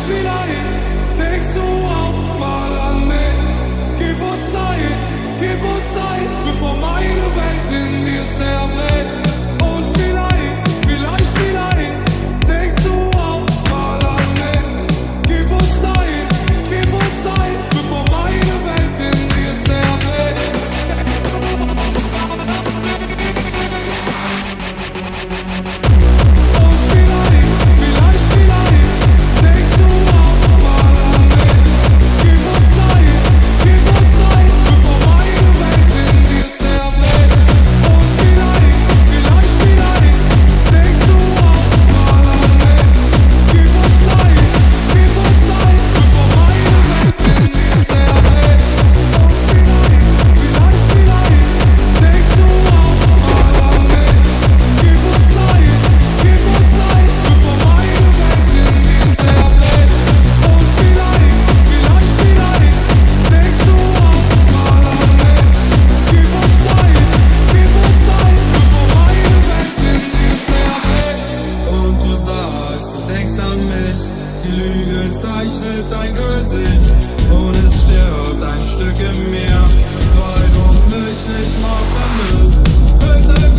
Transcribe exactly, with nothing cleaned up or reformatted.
vielleicht denkst du auch mal an mich. Gib uns Zeit, gib uns Zeit, bevor meine Welt in dir zerbricht. Und vielleicht, vielleicht, vielleicht denkst du auch mal an mich. Gib uns Zeit, gib uns Zeit, bevor meine Welt in dir zerbricht. Und vielleicht, vielleicht, vielleicht denkst du auch mal an mich. Gib uns Zeit, gib uns Zeit, bevor meine Welt in dir zerbricht. Und vielleicht, vielleicht, vielleicht denkst du auch mal an mich. Gib uns Zeit, gib uns Zeit, bevor meine Welt in dir zerbricht. Und vielleicht, vielleicht, vielleicht denkst du auch mal an mich. Gib uns Zeit, gib uns Zeit, bevor meine Welt in dir zerbricht. Und vielleicht, vielleicht, vielleicht denkst du auch mal an mich. Gib uns Zeit, gib uns Zeit, bevor meine Welt in dir zerbricht. Und du sagst, du denkst an mich. Die Lüge zeichnet dein Gesicht. Und es stirbt ein Stück in mir, weil du mich nicht mal vermisst. Bitte